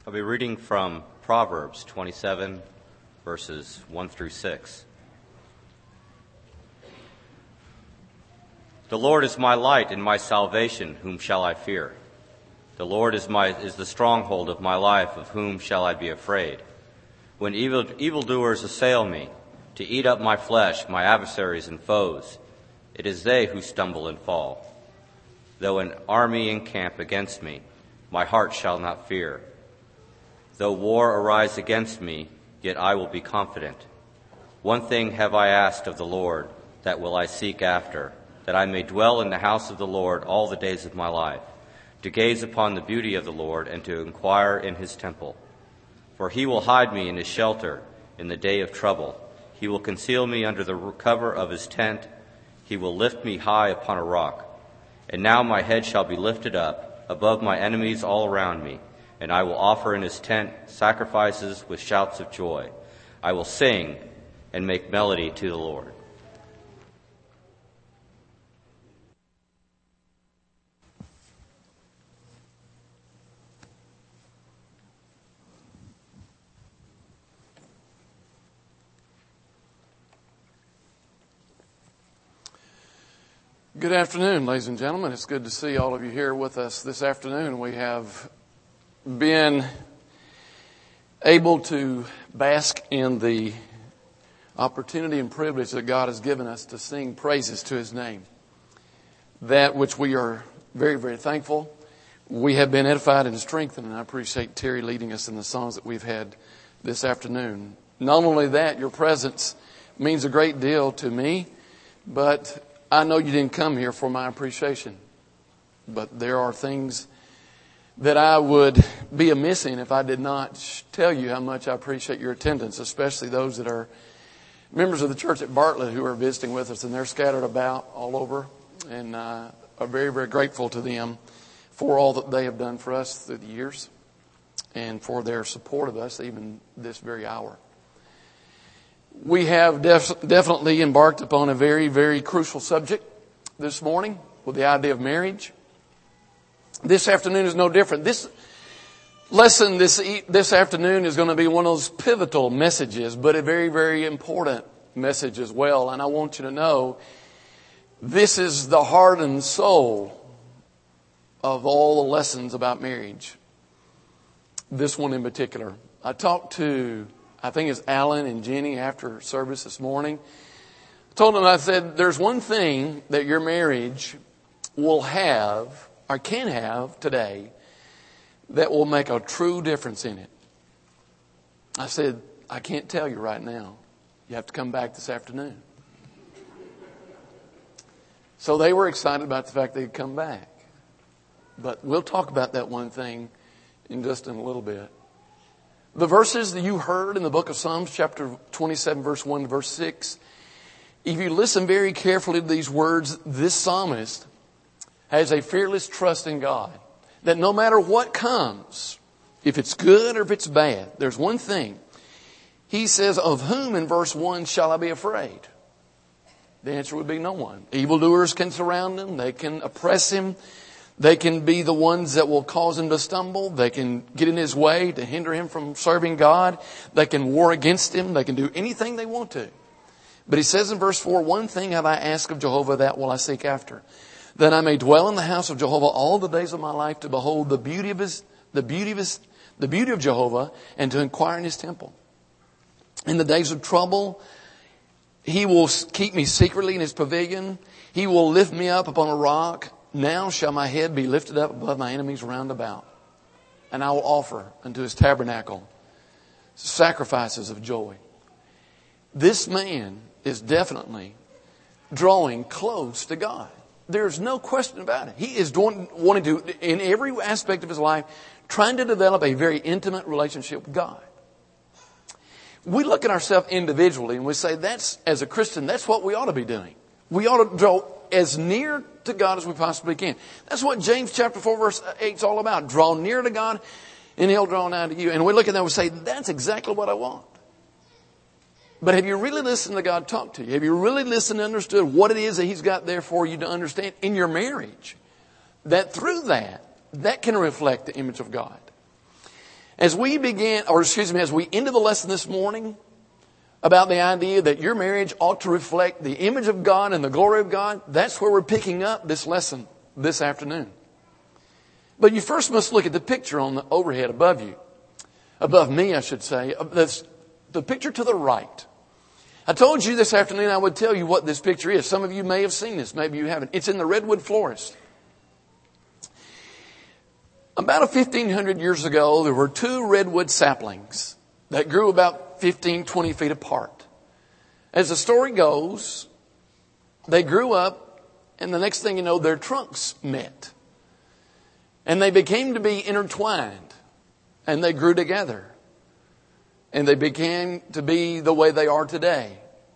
I'll be reading from Proverbs 27, verses 1 through 6. The Lord is my light and my salvation, whom shall I fear? The Lord is the stronghold of my life, of whom shall I be afraid? When evildoers assail me, to eat up my flesh, my adversaries and foes, it is they who stumble and fall. Though an army encamp against me, my heart shall not fear. Though war arise against me, yet I will be confident. One thing have I asked of the Lord, that will I seek after, that I may dwell in the house of the Lord all the days of my life, to gaze upon the beauty of the Lord and to inquire in his temple. For he will hide me in his shelter in the day of trouble. He will conceal me under the cover of his tent. He will lift me high upon a rock. And now my head shall be lifted up above my enemies all around me. And I will offer in his tent sacrifices with shouts of joy. I will sing and make melody to the Lord. Good afternoon, ladies and gentlemen. It's good to see all of you here with us this afternoon. We have been able to bask in the opportunity and privilege that God has given us to sing praises to his name. That which we are very, very thankful. We have been edified and strengthened, and I appreciate Terry leading us in the songs that we've had this afternoon. Not only that, your presence means a great deal to me, but I know you didn't come here for my appreciation, but there are things that I would be amiss in if I did not tell you how much I appreciate your attendance, especially those that are members of the church at Bartlett who are visiting with us, and they're scattered about all over, and are very, very grateful to them for all that they have done for us through the years and for their support of us even this very hour. We have definitely embarked upon a very, very crucial subject this morning with the idea of marriage. This afternoon is no different. This lesson this afternoon is going to be one of those pivotal messages, but a very, very important message as well. And I want you to know this is the heart and soul of all the lessons about marriage. This one in particular. I talked to, I think it's Alan and Jenny after service this morning. I told them, I said, there's one thing that your marriage will have or can have today that will make a true difference in it. I said, I can't tell you right now. You have to come back this afternoon. So they were excited about the fact they'd come back. But we'll talk about that one thing in just a little bit. The verses that you heard in the book of Psalms, chapter 27, verse 1 to verse 6, if you listen very carefully to these words, this psalmist has a fearless trust in God. That no matter what comes, if it's good or if it's bad, there's one thing. He says, of whom in verse 1 shall I be afraid? The answer would be no one. Evildoers can surround him. They can oppress him. They can be the ones that will cause him to stumble. They can get in his way to hinder him from serving God. They can war against him. They can do anything they want to. But he says in verse 4, one thing have I asked of Jehovah, that will I seek after, that I may dwell in the house of Jehovah all the days of my life, to behold the beauty of Jehovah, and to inquire in his temple. In the days of trouble, he will keep me secretly in his pavilion. He will lift me up upon a rock. Now shall my head be lifted up above my enemies round about. And I will offer unto his tabernacle sacrifices of joy. This man is definitely drawing close to God. There's no question about it. He is wanting to, in every aspect of his life, trying to develop a very intimate relationship with God. We look at ourselves individually and we say, that's, as a Christian, that's what we ought to be doing. We ought to draw as near to God as we possibly can. That's what James chapter 4 verse 8 is all about. Draw near to God and he'll draw nigh to you. And we look at that and we say, that's exactly what I want. But have you really listened to God talk to you? Have you really listened and understood what it is that he's got there for you to understand in your marriage? That through that can reflect the image of God. As we ended the lesson this morning about the idea that your marriage ought to reflect the image of God and the glory of God, that's where we're picking up this lesson this afternoon. But you first must look at the picture on the overhead above you. Above me, I should say. That's the picture to the right. I told you this afternoon I would tell you what this picture is. Some of you may have seen this. Maybe you haven't. It's in the Redwood Forest. About 1,500 years ago, there were two redwood saplings that grew about 15, 20 feet apart. As the story goes, they grew up, and the next thing you know, their trunks met. And they became to be intertwined, and they grew together. And they became to be the way they are today.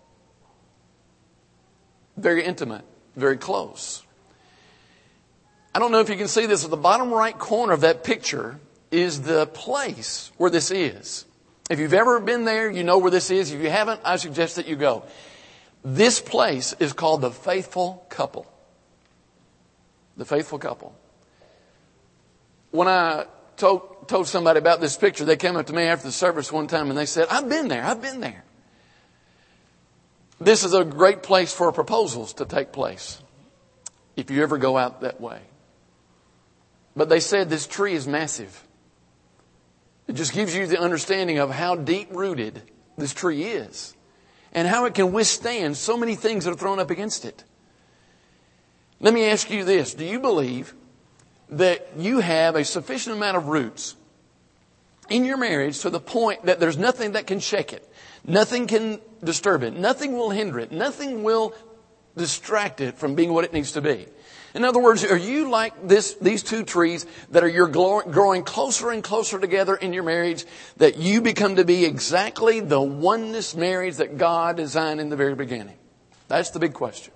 Very intimate, very close. I don't know if you can see this. At the bottom right corner of that picture is the place where this is. If you've ever been there, you know where this is. If you haven't, I suggest that you go. This place is called the Faithful Couple. The Faithful Couple. When I told somebody about this picture, they came up to me after the service one time and they said, I've been there. This is a great place for proposals to take place if you ever go out that way. But they said this tree is massive. It just gives you the understanding of how deep-rooted this tree is and how it can withstand so many things that are thrown up against it. Let me ask you this. Do you believe that you have a sufficient amount of roots in your marriage to the point that there's nothing that can shake it? Nothing can disturb it. Nothing will hinder it. Nothing will distract it from being what it needs to be. In other words, are you like these two trees that are growing closer and closer together in your marriage, that you become to be exactly the oneness marriage that God designed in the very beginning? That's the big question.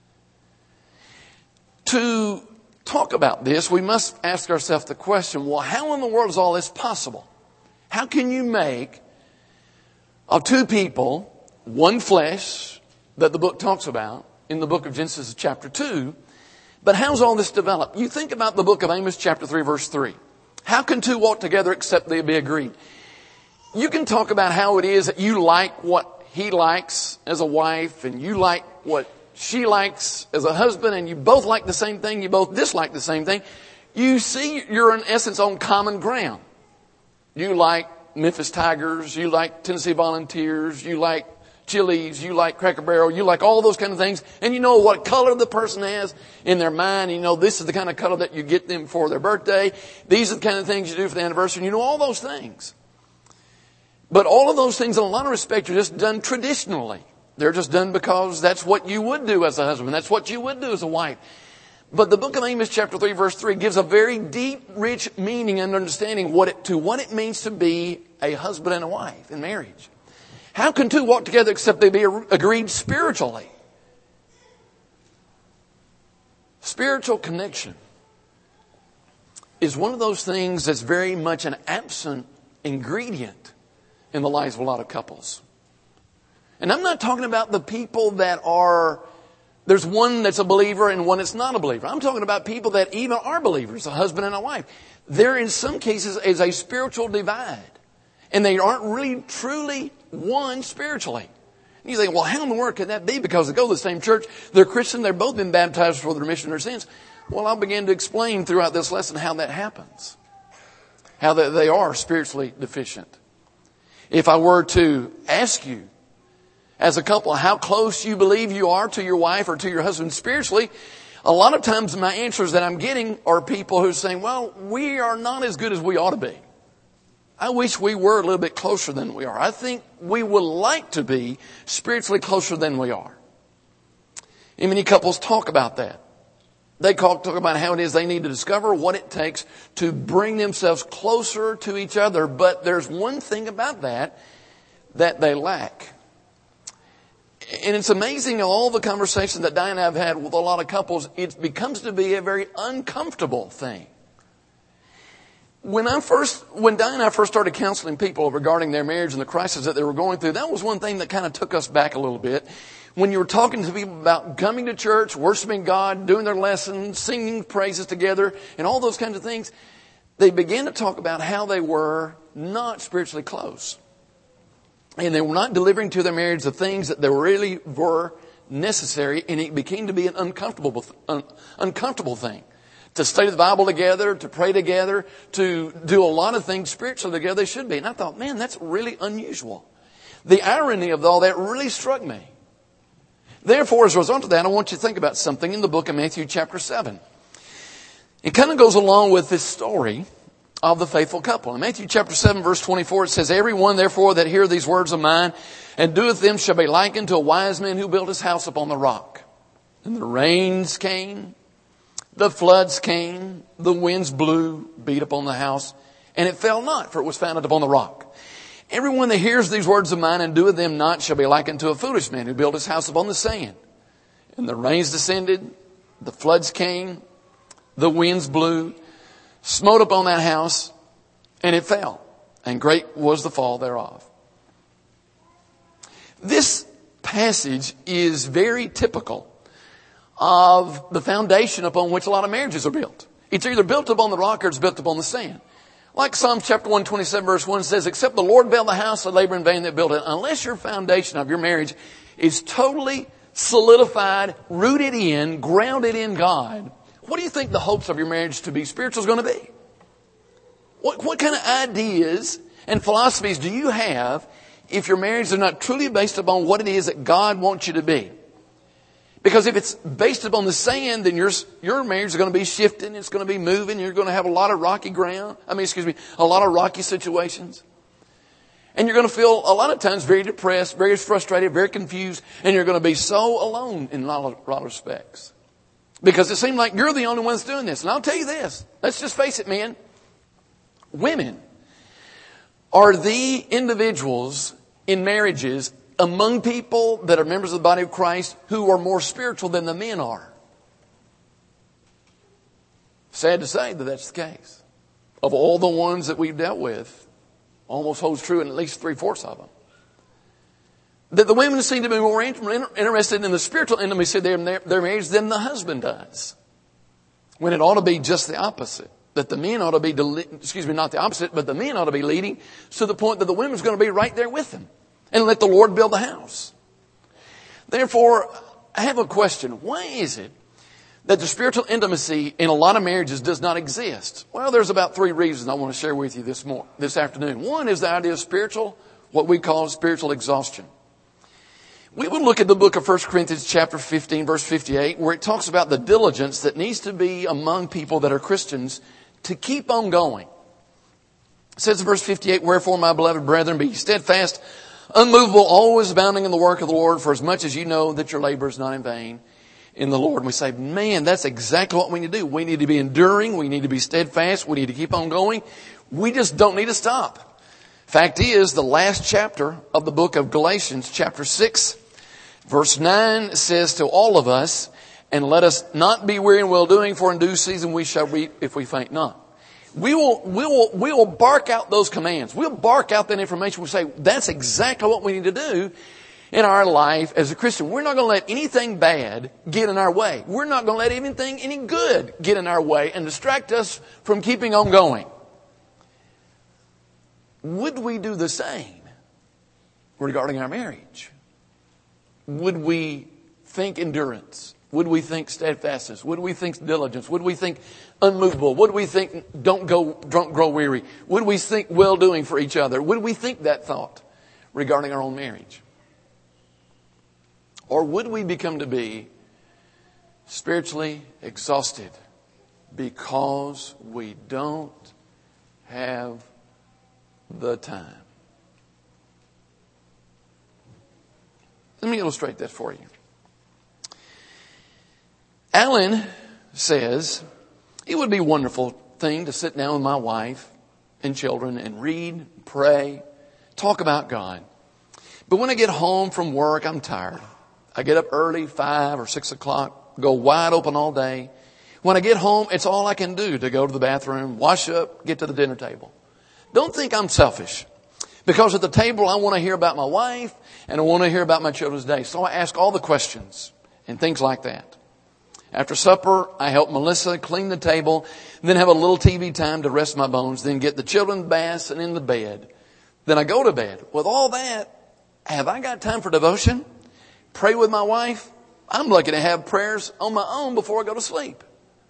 To talk about this, we must ask ourselves the question, well, how in the world is all this possible? How can you make of two people, one flesh, that the book talks about in the book of Genesis chapter 2, but how's all this developed? You think about the book of Amos chapter 3 verse 3. How can two walk together except they be agreed? You can talk about how it is that you like what he likes as a wife and you like what she likes as a husband, and you both like the same thing, you both dislike the same thing. You see you're in essence on common ground. You like Memphis Tigers, you like Tennessee Volunteers, you like Chili's, you like Cracker Barrel, you like all those kind of things, and you know what color the person has in their mind. You know this is the kind of color that you get them for their birthday. These are the kind of things you do for the anniversary. You know all those things. But all of those things in a lot of respects are just done traditionally. They're just done because that's what you would do as a husband. That's what you would do as a wife. But the book of Amos chapter 3 verse 3 gives a very deep, rich meaning and understanding what it means to be a husband and a wife in marriage. How can two walk together except they be agreed spiritually? Spiritual connection is one of those things that's very much an absent ingredient in the lives of a lot of couples. And I'm not talking about the people that there's one that's a believer and one that's not a believer. I'm talking about people that even are believers, a husband and a wife. There in some cases is a spiritual divide. And they aren't really truly one spiritually. And you think, well, how in the world could that be? Because they go to the same church, they're Christian, they've both been baptized for the remission of their sins. Well, I'll begin to explain throughout this lesson how that happens. How that they are spiritually deficient. If I were to ask you, as a couple, how close you believe you are to your wife or to your husband spiritually, a lot of times my answers that I'm getting are people who are saying, well, we are not as good as we ought to be. I wish we were a little bit closer than we are. I think we would like to be spiritually closer than we are. And many couples talk about that. They talk about how it is they need to discover what it takes to bring themselves closer to each other. But there's one thing about that they lack. And it's amazing all the conversations that Diane and I have had with a lot of couples, it becomes to be a very uncomfortable thing. When Diane and I first started counseling people regarding their marriage and the crisis that they were going through, that was one thing that kind of took us back a little bit. When you were talking to people about coming to church, worshiping God, doing their lessons, singing praises together, and all those kinds of things, they began to talk about how they were not spiritually close. And they were not delivering to their marriage the things that they really were necessary, and it became to be an uncomfortable thing. To study the Bible together, to pray together, to do a lot of things spiritually together they should be. And I thought, man, that's really unusual. The irony of all that really struck me. Therefore, as a result of that, I want you to think about something in the book of Matthew chapter 7. It kind of goes along with this story of the faithful couple. In Matthew chapter 7 verse 24 it says, "Everyone therefore that heareth these words of mine and doeth them shall be likened to a wise man who built his house upon the rock. And the rains came, the floods came, the winds blew, beat upon the house, and it fell not, for it was founded upon the rock. Everyone that hears these words of mine and doeth them not shall be likened to a foolish man who built his house upon the sand. And the rains descended, the floods came, the winds blew, smote upon that house, and it fell. And great was the fall thereof." This passage is very typical of the foundation upon which a lot of marriages are built. It's either built upon the rock or it's built upon the sand. Like Psalm chapter 127 verse 1 says, "Except the Lord build the house, they labor in vain that build it." Unless your foundation of your marriage is totally solidified, rooted in, grounded in God, what do you think the hopes of your marriage to be spiritual is going to be? What kind of ideas and philosophies do you have if your marriage is not truly based upon what it is that God wants you to be? Because if it's based upon the sand, then your marriage is going to be shifting, it's going to be moving, you're going to have a lot of rocky ground. A lot of rocky situations. And you're going to feel a lot of times very depressed, very frustrated, very confused, and you're going to be so alone in a lot of respects. Because it seems like you're the only one that's doing this. And I'll tell you this. Let's just face it, men. Women are the individuals in marriages among people that are members of the body of Christ who are more spiritual than the men are. Sad to say that that's the case. Of all the ones that we've dealt with, almost holds true in at least 3/4 of them. That the women seem to be more interested in the spiritual intimacy of their marriage than the husband does. When it ought to be just the opposite. That the men ought to be, not the opposite, but the men ought to be leading to the point that the women's going to be right there with them. And let the Lord build the house. Therefore, I have a question. Why is it that the spiritual intimacy in a lot of marriages does not exist? Well, there's about 3 reasons I want to share with you this afternoon. One is the idea of what we call spiritual exhaustion. We will look at the book of 1 Corinthians chapter 15, verse 58, where it talks about the diligence that needs to be among people that are Christians to keep on going. It says in verse 58, "Wherefore, my beloved brethren, be steadfast, unmovable, always abounding in the work of the Lord, for as much as you know that your labor is not in vain in the Lord." And we say, man, that's exactly what we need to do. We need to be enduring. We need to be steadfast. We need to keep on going. We just don't need to stop. Fact is, the last chapter of the book of Galatians, chapter 6, verse 9 says to all of us, "And let us not be weary in well-doing, for in due season we shall reap if we faint not." We will bark out those commands. We'll bark out that information. We'll say, that's exactly what we need to do in our life as a Christian. We're not going to let anything bad get in our way. We're not going to let anything, any good get in our way and distract us from keeping on going. Would we do the same regarding our marriage? Would we think endurance? Would we think steadfastness? Would we think diligence? Would we think unmovable? Would we think don't grow weary? Would we think well-doing for each other? Would we think that thought regarding our own marriage? Or would we become to be spiritually exhausted because we don't have the time? Let me illustrate that for you. Alan says, it would be a wonderful thing to sit down with my wife and children and read, pray, talk about God. But when I get home from work, I'm tired. I get up early, 5 or 6 o'clock, go wide open all day. When I get home, it's all I can do to go to the bathroom, wash up, get to the dinner table. Don't think I'm selfish. Because at the table, I want to hear about my wife and I want to hear about my children's day. So I ask all the questions and things like that. After supper, I help Melissa clean the table, then have a little TV time to rest my bones, then get the children baths and in the bed. Then I go to bed. With all that, have I got time for devotion? Pray with my wife? I'm lucky to have prayers on my own before I go to sleep.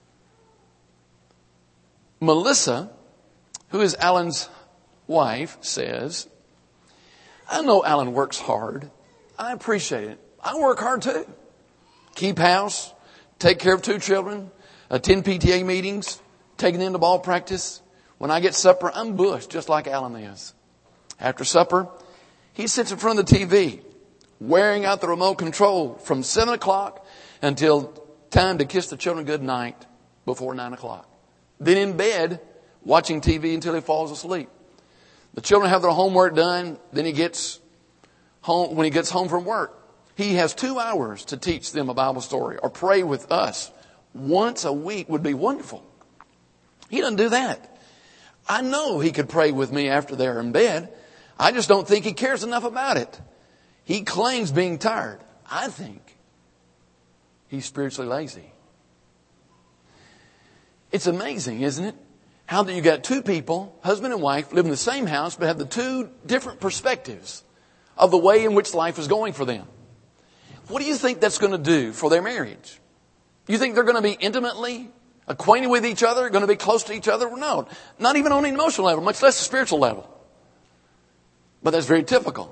Melissa, who is Alan's wife, says, I know Alan works hard. I appreciate it. I work hard too. Keep house, take care of 2 children, attend PTA meetings, taking them to ball practice. When I get supper, I'm bushed just like Alan is. After supper, he sits in front of the TV, wearing out the remote control from 7 o'clock until time to kiss the children good night before 9 o'clock. Then in bed, watching TV until he falls asleep. The children have their homework done. Then he gets home. When he gets home from work, he has 2 hours to teach them a Bible story or pray with us. Once a week would be wonderful. He doesn't do that. I know he could pray with me after they're in bed. I just don't think he cares enough about it. He claims being tired. I think he's spiritually lazy. It's amazing, isn't it? How that you got 2 people, husband and wife, live in the same house, but have the 2 different perspectives of the way in which life is going for them. What do you think that's going to do for their marriage? You think they're going to be intimately acquainted with each other, going to be close to each other? No, not even on an emotional level, much less a spiritual level. But that's very typical.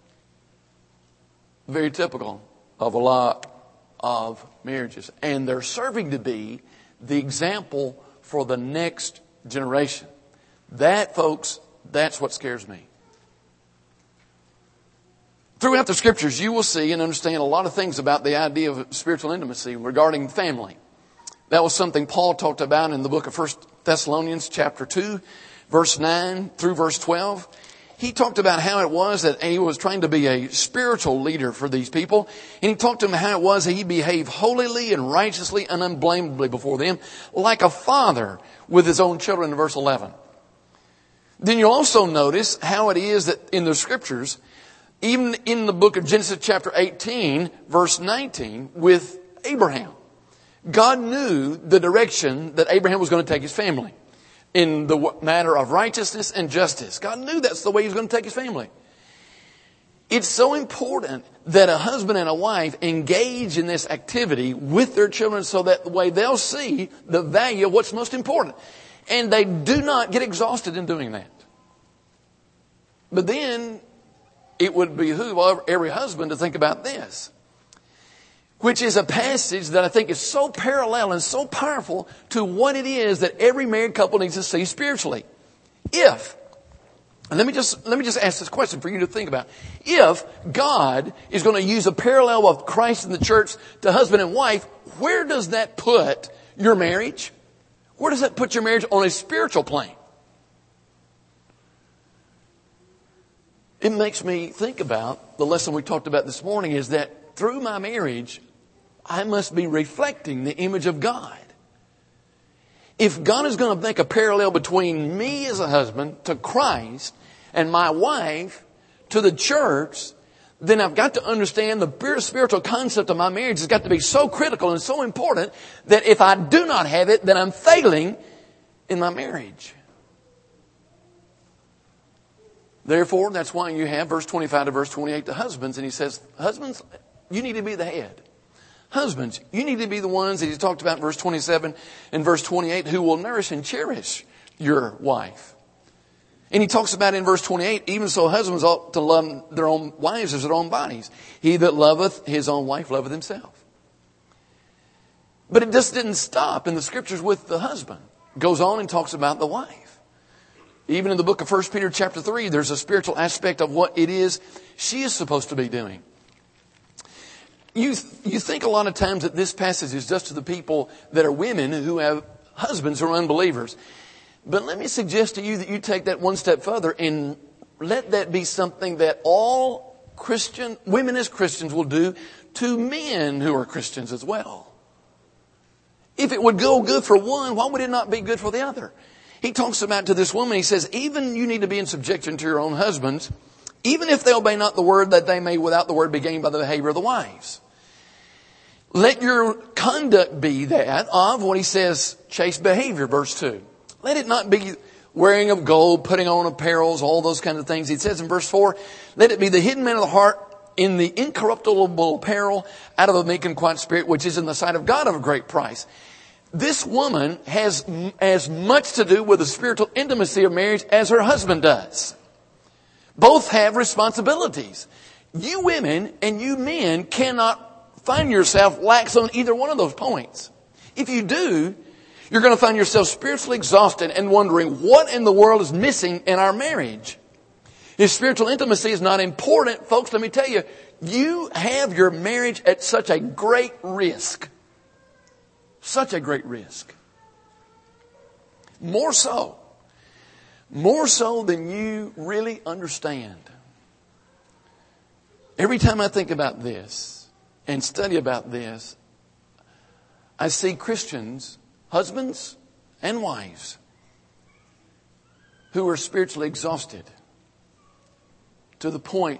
Very typical of a lot of marriages. And they're serving to be the example for the next generation. That, folks, that's what scares me. Throughout the scriptures, you will see and understand a lot of things about the idea of spiritual intimacy regarding family. That was something Paul talked about in the book of 1 Thessalonians chapter 2, verse 9 through verse 12. He talked about how it was that he was trying to be a spiritual leader for these people. And he talked to them how it was that he behaved holily and righteously and unblameably before them, like a father with his own children in verse 11. Then you'll also notice how it is that in the scriptures, even in the book of Genesis chapter 18, verse 19, with Abraham, God knew the direction that Abraham was going to take his family in the matter of righteousness and justice. God knew that's the way he was going to take his family. It's so important that a husband and a wife engage in this activity with their children so that the way they'll see the value of what's most important. And they do not get exhausted in doing that. But then it would behoove every husband to think about this, which is a passage that I think is so parallel and so powerful to what it is that every married couple needs to see spiritually. And let me just ask this question for you to think about. If God is going to use a parallel of Christ and the church to husband and wife, where does that put your marriage? Where does that put your marriage on a spiritual plane? It makes me think about the lesson we talked about this morning, is that through my marriage, I must be reflecting the image of God. If God is going to make a parallel between me as a husband to Christ and my wife to the church, then I've got to understand the spiritual concept of my marriage has got to be so critical and so important that if I do not have it, then I'm failing in my marriage. Therefore, that's why you have verse 25 to verse 28 to husbands. And he says, husbands, you need to be the head. Husbands, you need to be the ones that he talked about in verse 27 and verse 28 who will nourish and cherish your wife. And he talks about in verse 28, even so husbands ought to love their own wives as their own bodies. He that loveth his own wife loveth himself. But it just didn't stop in the scriptures with the husband. It goes on and talks about the wife. Even in the book of 1 Peter chapter 3, there's a spiritual aspect of what it is she is supposed to be doing. You think a lot of times that this passage is just to the people that are women who have husbands who are unbelievers. But let me suggest to you that you take that one step further and let that be something that all women as Christians will do to men who are Christians as well. If it would go good for one, why would it not be good for the other? He talks about to this woman, he says, even you need to be in subjection to your own husbands, even if they obey not the word, that they may without the word be gained by the behavior of the wives. Let your conduct be that of what he says, chaste behavior, verse 2. Let it not be wearing of gold, putting on apparels, all those kinds of things. He says in verse 4, let it be the hidden man of the heart in the incorruptible apparel out of a meek and quiet spirit, which is in the sight of God of a great price. This woman has as much to do with the spiritual intimacy of marriage as her husband does. Both have responsibilities. You women and you men cannot find yourself lax on either one of those points. If you do, you're going to find yourself spiritually exhausted and wondering what in the world is missing in our marriage. If spiritual intimacy is not important, folks, let me tell you, you have your marriage at such a great risk. Such a great risk. More so than you really understand. Every time I think about this and study about this, I see Christians, husbands and wives, who are spiritually exhausted to the point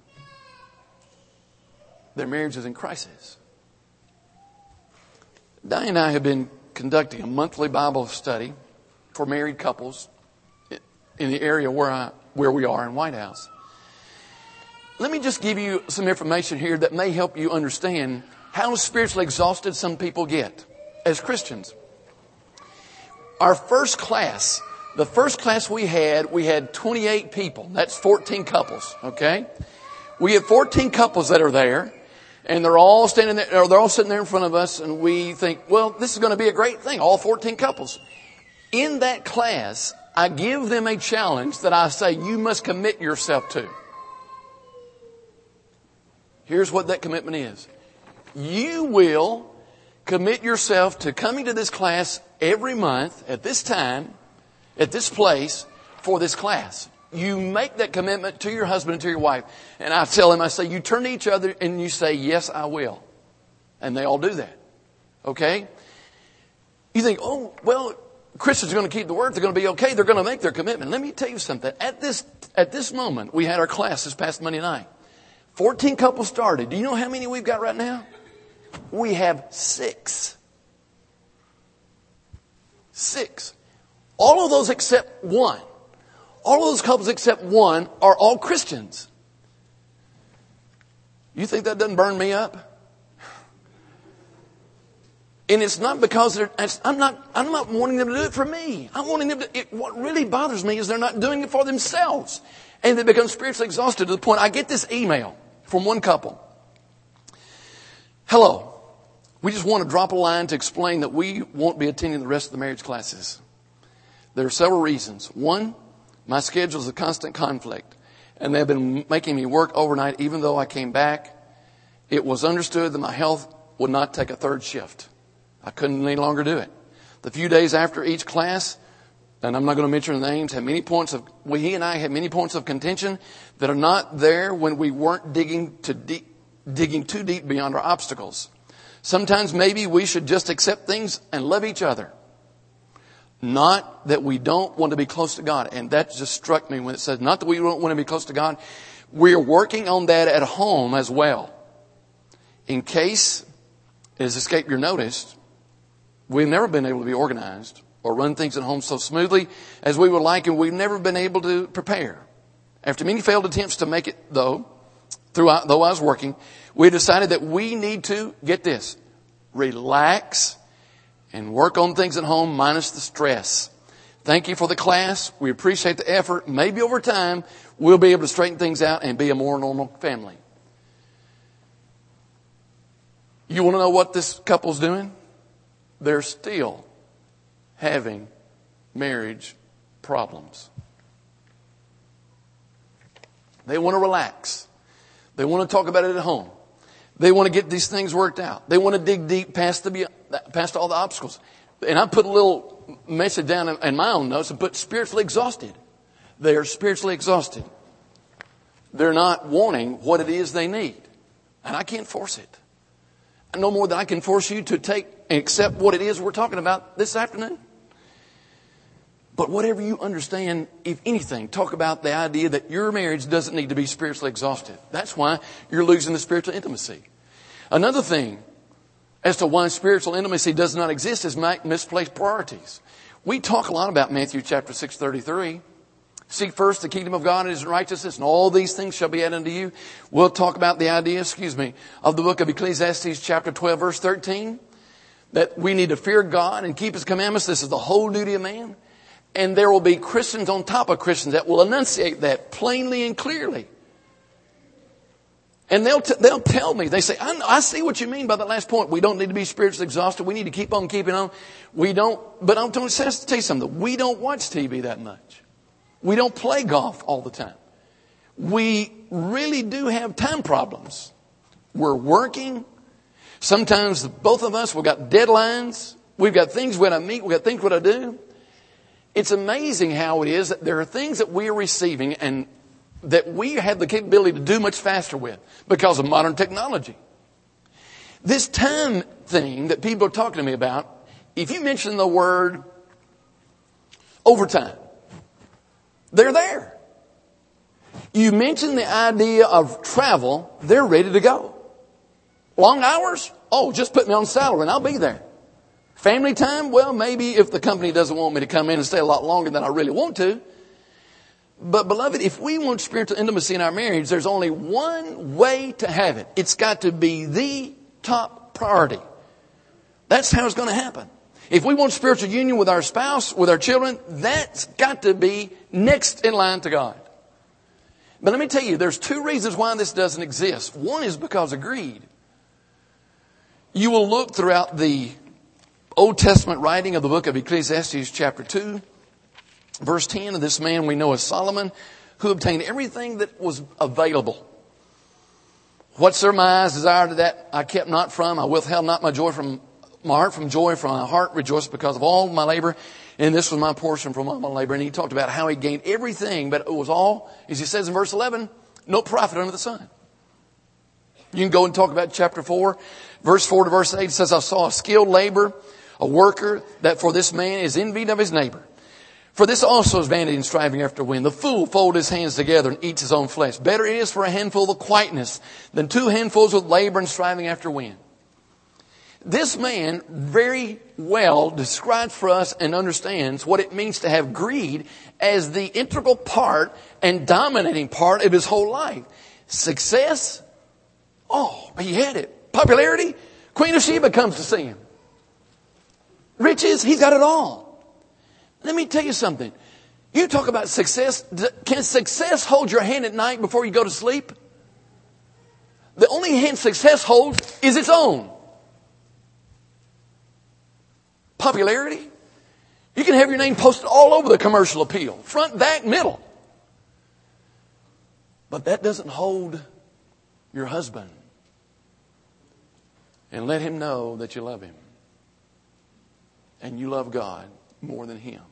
their marriage is in crisis. Diane and I have been conducting a monthly Bible study for married couples in the area where we are in White House. Let me just give you some information here that may help you understand how spiritually exhausted some people get as Christians. Our first class, the first class we had 28 people. That's 14 couples, okay? We have 14 couples that are there, and they're all standing there, or they're all sitting there in front of us, and we think, well, this is going to be a great thing, all 14 couples. In that class, I give them a challenge that I say you must commit yourself to. Here's what that commitment is. You will commit yourself to coming to this class every month at this time, at this place, for this class. You make that commitment to your husband and to your wife. And I tell them, I say, you turn to each other and you say, yes, I will. And they all do that. Okay? You think, oh, well, Christians are going to keep the word. They're going to be okay. They're going to make their commitment. Let me tell you something. At this moment, we had our class this past Monday night. 14 couples started. Do you know how many we've got right now? We have 6. 6. All of those except one. All of those couples except one are all Christians. You think that doesn't burn me up? And it's not because I'm not wanting them to do it for me. I'm wanting them to. What really bothers me is they're not doing it for themselves. And they become spiritually exhausted to the point I get this email from one couple. Hello. We just want to drop a line to explain that we won't be attending the rest of the marriage classes. There are several reasons. One, my schedule is a constant conflict. And they've been making me work overnight even though I came back. It was understood that my health would not take a third shift. I couldn't any longer do it. The few days after each class, and I'm not going to mention the names, he and I had many points of contention that are not there when we weren't digging too deep beyond our obstacles. Sometimes maybe we should just accept things and love each other. Not that we don't want to be close to God. And that just struck me when it says, not that we don't want to be close to God. We're working on that at home as well. In case it has escaped your notice, we've never been able to be organized or run things at home so smoothly as we would like, and we've never been able to prepare. After many failed attempts to make it, though I was working, we decided that we need to, get this, relax and work on things at home minus the stress. Thank you for the class. We appreciate the effort. Maybe over time, we'll be able to straighten things out and be a more normal family. You want to know what this couple's doing? They're still having marriage problems. They want to relax. They want to talk about it at home. They want to get these things worked out. They want to dig deep past all the obstacles. And I put a little message down in my own notes and put spiritually exhausted. They are spiritually exhausted. They're not wanting what it is they need. And I can't force it. No more than I can force you to take and accept what it is we're talking about this afternoon. But whatever you understand, if anything, talk about the idea that your marriage doesn't need to be spiritually exhausted. That's why you're losing the spiritual intimacy. Another thing as to why spiritual intimacy does not exist is misplaced priorities. We talk a lot about Matthew chapter 6:33. Seek first the kingdom of God and His righteousness, and all these things shall be added unto you. We'll talk about the idea, of the book of Ecclesiastes chapter 12 verse 13, that we need to fear God and keep His commandments. This is the whole duty of man. And there will be Christians on top of Christians that will enunciate that plainly and clearly. And they'll tell me, they say, I see what you mean by that last point. We don't need to be spiritually exhausted. We need to keep on keeping on. But I'm going to tell you something. We don't watch TV that much. We don't play golf all the time. We really do have time problems. We're working. Sometimes both of us, we've got deadlines. We've got things we got to meet. We've got things we got to do. It's amazing how it is that there are things that we are receiving and that we have the capability to do much faster with because of modern technology. This time thing that people are talking to me about, if you mention the word overtime, they're there. You mention the idea of travel, they're ready to go. Long hours? Oh, just put me on salary and I'll be there. Family time? Well, maybe if the company doesn't want me to come in and stay a lot longer than I really want to. But beloved, if we want spiritual intimacy in our marriage, there's only one way to have it. It's got to be the top priority. That's how it's going to happen. If we want spiritual union with our spouse, with our children, that's got to be next in line to God. But let me tell you, there's two reasons why this doesn't exist. One is because of greed. You will look throughout the Old Testament writing of the book of Ecclesiastes chapter 2, verse 10, of this man we know as Solomon, who obtained everything that was available. Whatsoever my eyes desired, that I kept not from. I withheld not my joy from my heart from joy, from my heart rejoiced because of all my labor. And this was my portion from all my labor. And he talked about how he gained everything, but it was all, as he says in verse 11, no profit under the sun. You can go and talk about chapter 4, verse 4 to verse 8. It says, I saw a skilled laborer, a worker, that for this man is envied of his neighbor. For this also is vanity and striving after wind. The fool folds his hands together and eats his own flesh. Better it is for a handful of quietness than 2 handfuls with labor and striving after wind. This man very well describes for us and understands what it means to have greed as the integral part and dominating part of his whole life. Success? Oh, he had it. Popularity? Queen of Sheba comes to see him. Riches? He's got it all. Let me tell you something. You talk about success. Can success hold your hand at night before you go to sleep? The only hand success holds is its own. Popularity. You can have your name posted all over the commercial appeal. Front, back, middle. But that doesn't hold your husband. And let him know that you love him. And you love God more than him.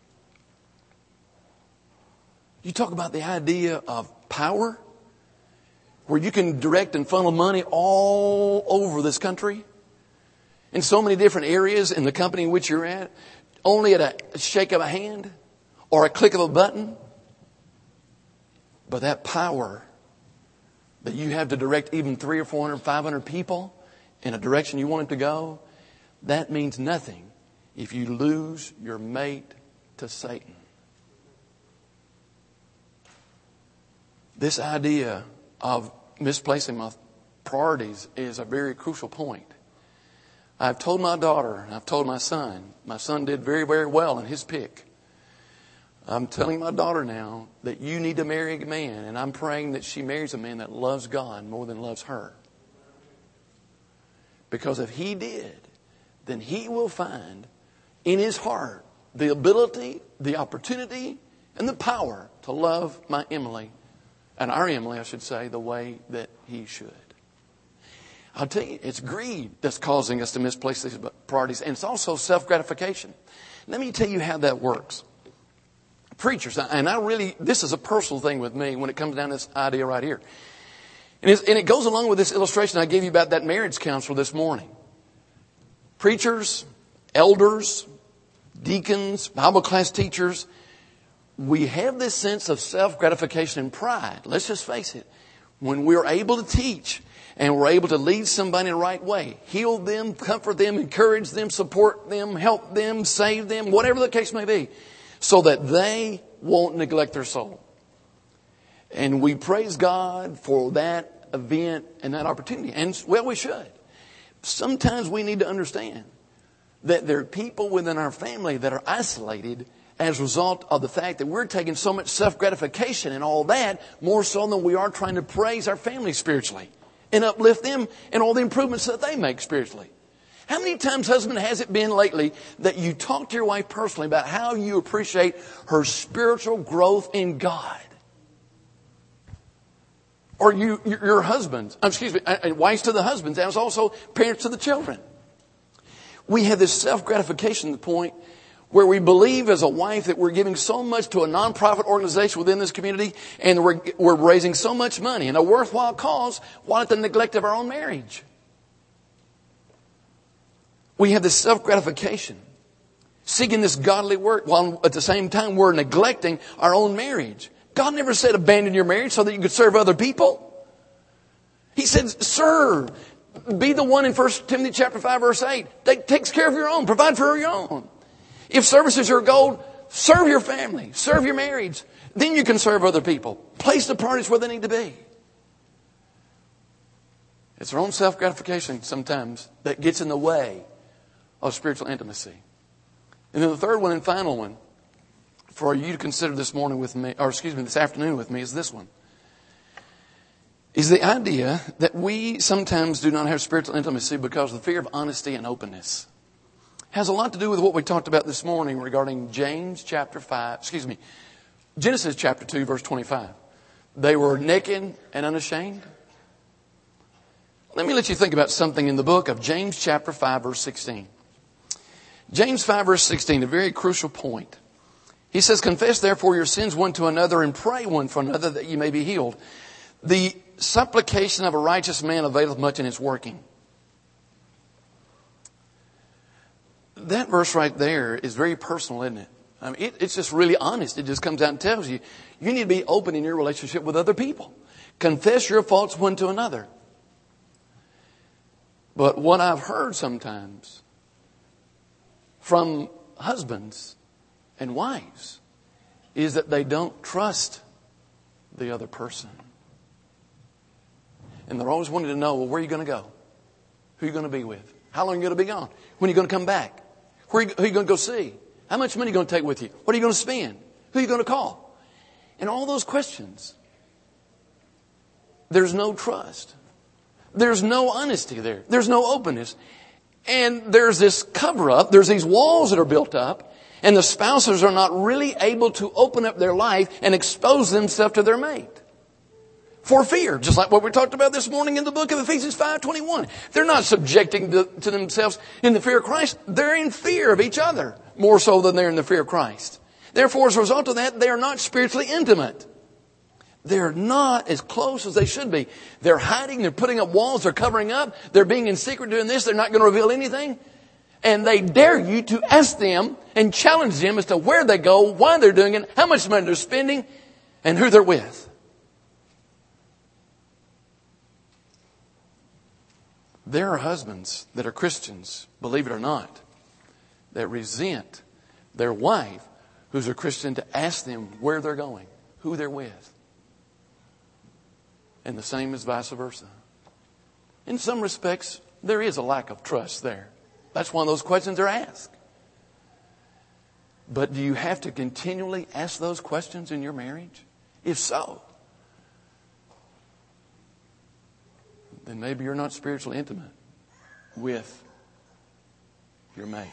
You talk about the idea of power, where you can direct and funnel money all over this country, in so many different areas in the company in which you're at, only at a shake of a hand or a click of a button. But that power that you have to direct even 300 or 400, 500 people in a direction you want it to go, that means nothing if you lose your mate to Satan. This idea of misplacing my priorities is a very crucial point. I've told my daughter, and I've told my son. My son did very, very well in his pick. I'm telling my daughter now that you need to marry a man, and I'm praying that she marries a man that loves God more than loves her. Because if he did, then he will find in his heart the ability, the opportunity, and the power to love my Emily, and our Emily, I should say, the way that he should. I'll tell you, it's greed that's causing us to misplace these priorities. And it's also self-gratification. Let me tell you how that works. Preachers, and this is a personal thing with me when it comes down to this idea right here. And it goes along with this illustration I gave you about that marriage counselor this morning. Preachers, elders, deacons, Bible class teachers, we have this sense of self-gratification and pride. Let's just face it. when we're able to teach and we're able to lead somebody in the right way, heal them, comfort them, encourage them, support them, help them, save them, whatever the case may be, so that they won't neglect their soul. And we praise God for that event and that opportunity. And, well, we should. Sometimes we need to understand that there are people within our family that are isolated as a result of the fact that we're taking so much self-gratification and all that, more so than we are trying to praise our family spiritually and uplift them and all the improvements that they make spiritually. How many times, husband, has it been lately that you talk to your wife personally about how you appreciate her spiritual growth in God? Or your husbands, wives to the husbands, and also parents to the children. We have this self-gratification point where we believe as a wife that we're giving so much to a nonprofit organization within this community, and we're raising so much money in a worthwhile cause, while at the neglect of our own marriage. We have this self-gratification, seeking this godly work, while at the same time we're neglecting our own marriage. God never said abandon your marriage so that you could serve other people. He said serve. Be the one in 1 Timothy chapter 5 verse 8 that takes care of your own. Provide for your own. If service is your goal, serve your family. Serve your marriage. Then you can serve other people. Place the priorities where they need to be. It's our own self-gratification sometimes that gets in the way of spiritual intimacy. And then the third one and final one for you to consider this morning with me, this afternoon with me, is this one. Is the idea that we sometimes do not have spiritual intimacy because of the fear of honesty and openness. Has a lot to do with what we talked about this morning regarding Genesis chapter 2 verse 25. They were naked and unashamed. Let me let you think about something in the book of James chapter 5 verse 16. James 5 verse 16, a very crucial point. He says, confess therefore your sins one to another and pray one for another that you may be healed. The supplication of a righteous man availeth much in its working. That verse right there is very personal, isn't it? I mean, it's just really honest. It just comes out and tells you, you need to be open in your relationship with other people. Confess your faults one to another. But what I've heard sometimes from husbands and wives is that they don't trust the other person. And they're always wanting to know, well, where are you going to go? Who are you going to be with? How long are you going to be gone? When are you going to come back? Who are you going to go see? How much money are you going to take with you? What are you going to spend? Who are you going to call? And all those questions. There's no trust. There's no honesty there. There's no openness. And there's this cover-up. There's these walls that are built up. And the spouses are not really able to open up their life and expose themselves to their mate. For fear, just like what we talked about this morning in the book of Ephesians 5:21. They're not subjecting to themselves in the fear of Christ. They're in fear of each other more so than they're in the fear of Christ. Therefore, as a result of that, they are not spiritually intimate. They're not as close as they should be. They're hiding. They're putting up walls. They're covering up. They're being in secret doing this. They're not going to reveal anything. And they dare you to ask them and challenge them as to where they go, why they're doing it, how much money they're spending, and who they're with. There are husbands that are Christians, believe it or not, that resent their wife who's a Christian to ask them where they're going, who they're with. And the same is vice versa. In some respects, there is a lack of trust there. That's one of those questions are asked. But do you have to continually ask those questions in your marriage? If so, then maybe you're not spiritually intimate with your mate.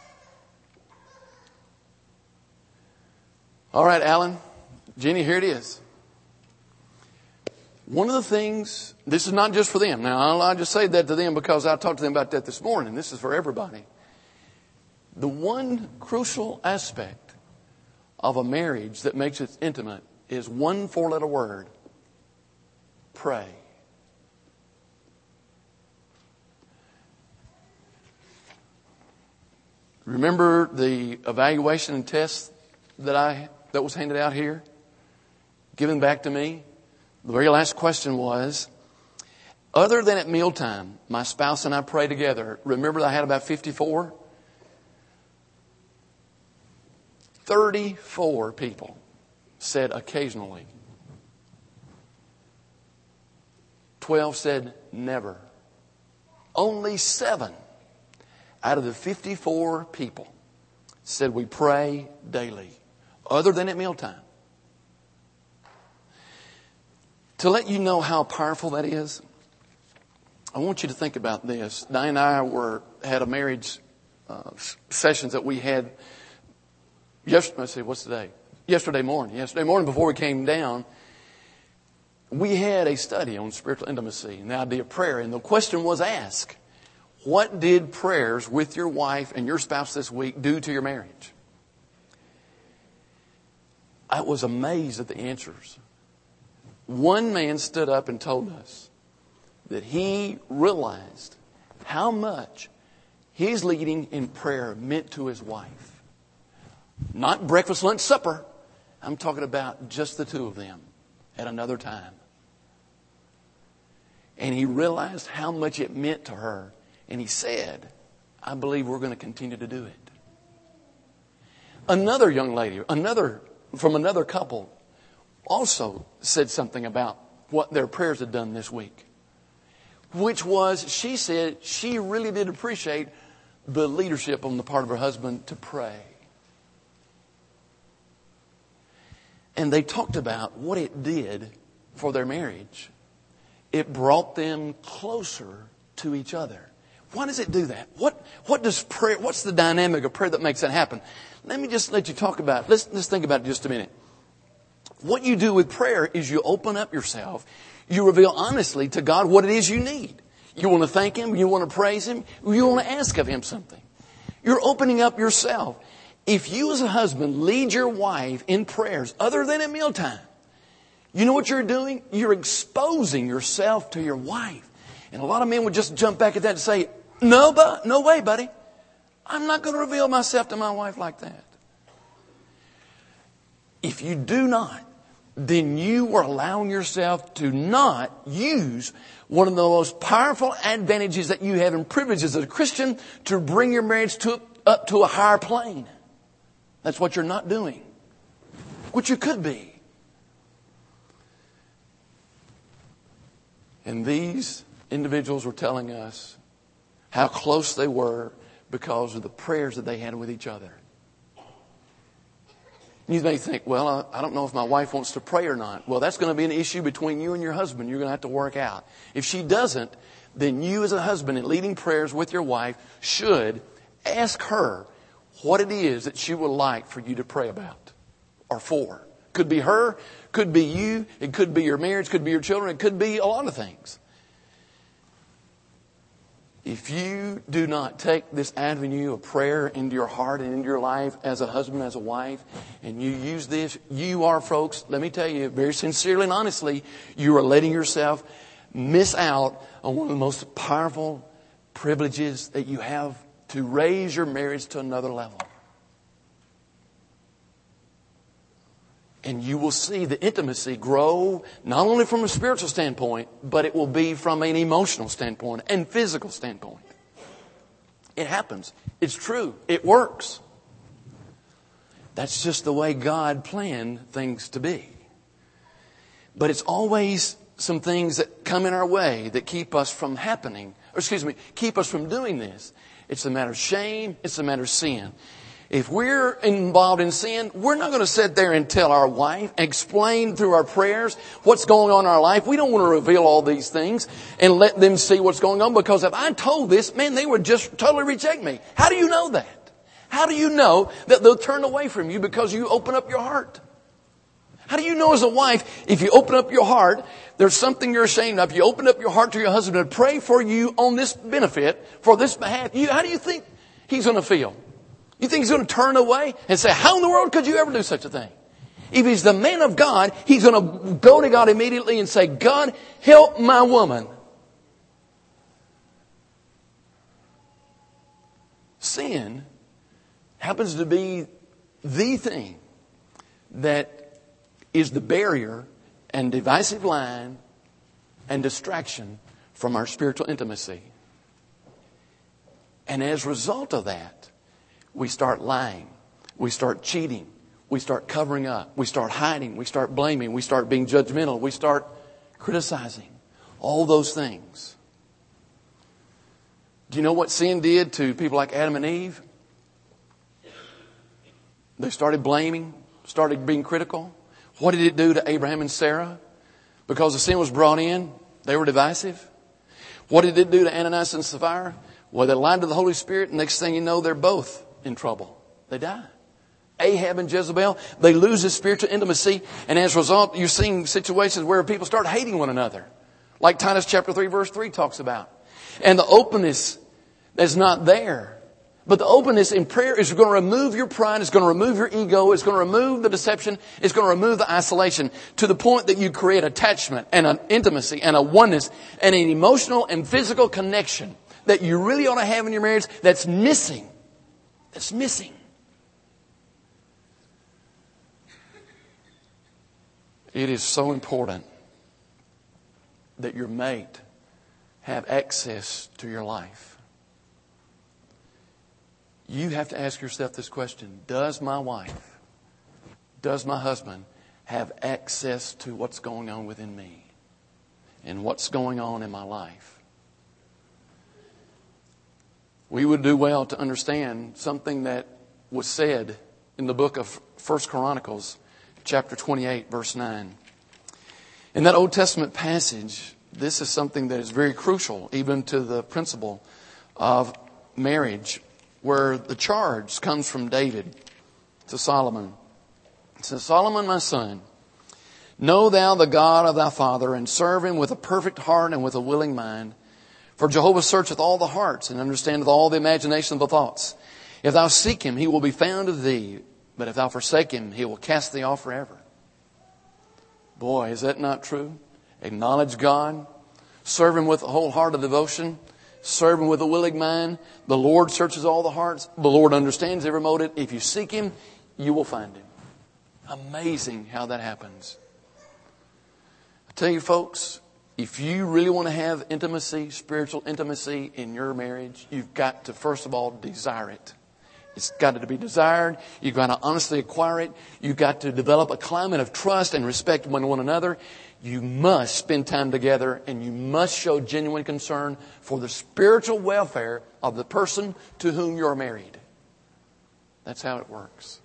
All right, Alan, Jenny, here it is. One of the things, this is not just for them. Now, I just say that to them because I talked to them about that this morning. This is for everybody. The one crucial aspect of a marriage that makes it intimate is one four-letter word: pray. Remember the evaluation and test that was handed out here, given back to me? The very last question was, other than at mealtime, my spouse and I pray together. Remember I had about 54? 34 people said occasionally. 12 said never. Only 7 out of the 54 people said we pray daily, other than at mealtime. To let you know how powerful that is, I want you to think about this. Diane and I had a marriage sessions that we had yesterday morning. Yesterday morning before we came down, we had a study on spiritual intimacy and the idea of prayer. And the question was asked, what did prayers with your wife and your spouse this week do to your marriage? I was amazed at the answers. One man stood up and told us that he realized how much his leading in prayer meant to his wife. Not breakfast, lunch, supper. I'm talking about just the two of them at another time. And he realized how much it meant to her. And he said, I believe we're going to continue to do it. Another young lady, from another couple, also said something about what their prayers had done this week. Which was, she said she really did appreciate the leadership on the part of her husband to pray. And they talked about what it did for their marriage. It brought them closer to each other. Why does it do that? What does prayer, what's the dynamic of prayer that makes that happen? Let me just let you talk about it. Let's think about it just a minute. What you do with prayer is you open up yourself. You reveal honestly to God what it is you need. You want to thank Him. You want to praise Him. You want to ask of Him something. You're opening up yourself. If you as a husband lead your wife in prayers other than at mealtime, you know what you're doing? You're exposing yourself to your wife. And a lot of men would just jump back at that and say, no way, buddy. I'm not going to reveal myself to my wife like that. If you do not, then you are allowing yourself to not use one of the most powerful advantages that you have and privileges as a Christian to bring your marriage up to a higher plane. That's what you're not doing. Which you could be. And these individuals were telling us how close they were because of the prayers that they had with each other. You may think, well, I don't know if my wife wants to pray or not. Well, that's going to be an issue between you and your husband. You're going to have to work out. If she doesn't, then you as a husband in leading prayers with your wife should ask her what it is that she would like for you to pray about or for. Could be her, could be you, it could be your marriage, could be your children, it could be a lot of things. If you do not take this avenue of prayer into your heart and into your life as a husband, as a wife, and you use this, you are, folks, let me tell you very sincerely and honestly, you are letting yourself miss out on one of the most powerful privileges that you have to raise your marriage to another level. And you will see the intimacy grow not only from a spiritual standpoint, but it will be from an emotional standpoint and physical standpoint. It happens. It's true. It works. That's just the way God planned things to be. But it's always some things that come in our way that keep us from keep us from doing this. It's a matter of shame. It's a matter of sin. If we're involved in sin, we're not going to sit there and tell our wife, explain through our prayers what's going on in our life. We don't want to reveal all these things and let them see what's going on, because if I told this, man, they would just totally reject me. How do you know that? How do you know that they'll turn away from you because you open up your heart? How do you know as a wife, if you open up your heart, there's something you're ashamed of, you open up your heart to your husband to pray for you on this benefit, for this behalf, how do you think he's going to feel? You think he's going to turn away and say, how in the world could you ever do such a thing? If he's the man of God, he's going to go to God immediately and say, God, help my woman. Sin happens to be the thing that is the barrier and divisive line and distraction from our spiritual intimacy. And as a result of that, we start lying. We start cheating. We start covering up. We start hiding. We start blaming. We start being judgmental. We start criticizing. All those things. Do you know what sin did to people like Adam and Eve? They started blaming, started being critical. What did it do to Abraham and Sarah? Because the sin was brought in, they were divisive. What did it do to Ananias and Sapphira? Well, they lied to the Holy Spirit. Next thing you know, they're both in trouble. They die. Ahab and Jezebel, they lose this spiritual intimacy. And as a result, you're seeing situations where people start hating one another. Like Titus chapter 3, verse 3 talks about. And the openness is not there. But the openness in prayer is going to remove your pride. It's going to remove your ego. It's going to remove the deception. It's going to remove the isolation to the point that you create attachment and an intimacy and a oneness and an emotional and physical connection that you really ought to have in your marriage that's missing. That's missing. It is so important that your mate have access to your life. You have to ask yourself this question. Does my wife, does my husband have access to what's going on within me and what's going on in my life? We would do well to understand something that was said in the book of 1 Chronicles, chapter 28, verse 9. In that Old Testament passage, this is something that is very crucial, even to the principle of marriage, where the charge comes from David to Solomon. It says, Solomon, my son, know thou the God of thy father, and serve him with a perfect heart and with a willing mind. For Jehovah searcheth all the hearts, and understandeth all the imagination of the thoughts. If thou seek him, he will be found of thee. But if thou forsake him, he will cast thee off forever. Boy, is that not true? Acknowledge God. Serve him with a wholehearted devotion. Serve him with a willing mind. The Lord searches all the hearts. The Lord understands every motive. If you seek him, you will find him. Amazing how that happens. I tell you folks, if you really want to have intimacy, spiritual intimacy in your marriage, you've got to first of all desire it. It's got to be desired. You've got to honestly acquire it. You've got to develop a climate of trust and respect one another. You must spend time together, and you must show genuine concern for the spiritual welfare of the person to whom you're married. That's how it works.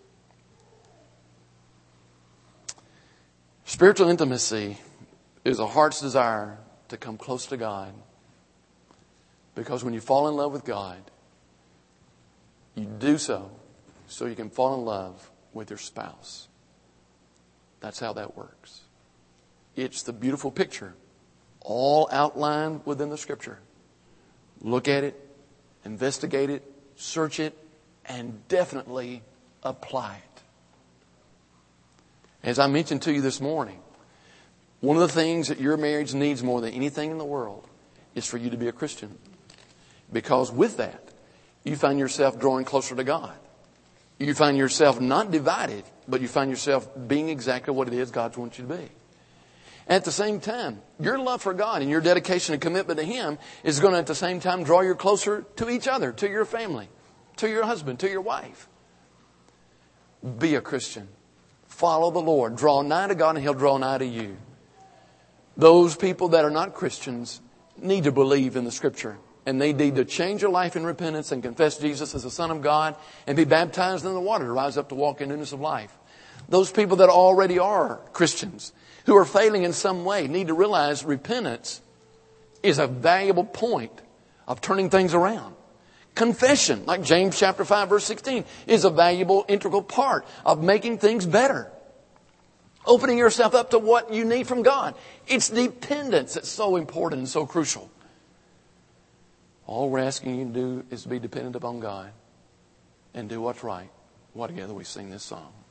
Spiritual intimacy is a heart's desire to come close to God. Because when you fall in love with God, you do so you can fall in love with your spouse. That's how that works. It's the beautiful picture, all outlined within the Scripture. Look at it, investigate it, search it, and definitely apply it. As I mentioned to you this morning, one of the things that your marriage needs more than anything in the world is for you to be a Christian. Because with that, you find yourself drawing closer to God. You find yourself not divided, but you find yourself being exactly what it is God wants you to be. At the same time, your love for God and your dedication and commitment to Him is going to at the same time draw you closer to each other, to your family, to your husband, to your wife. Be a Christian. Follow the Lord. Draw nigh to God and He'll draw nigh to you. Those people that are not Christians need to believe in the Scripture. And they need to change their life in repentance and confess Jesus as the Son of God and be baptized in the water to rise up to walk in newness of life. Those people that already are Christians who are failing in some way need to realize repentance is a valuable point of turning things around. Confession, like James chapter 5, verse 16, is a valuable, integral part of making things better. Opening yourself up to what you need from God. It's dependence that's so important and so crucial. All we're asking you to do is be dependent upon God and do what's right. While together we sing this song.